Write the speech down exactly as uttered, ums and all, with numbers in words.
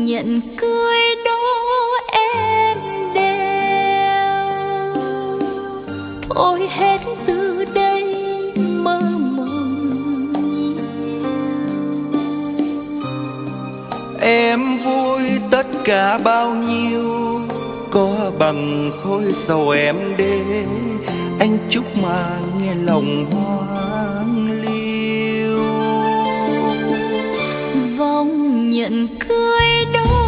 nhận cưới đó em đeo. Thôi hết từ đây mơ mộng nhiều. Em vui tất cả bao nhiêu, có bằng khối sầu em đê. Anh chúc mà nghe lòng hoang liêu. Vòng nhận cưới đó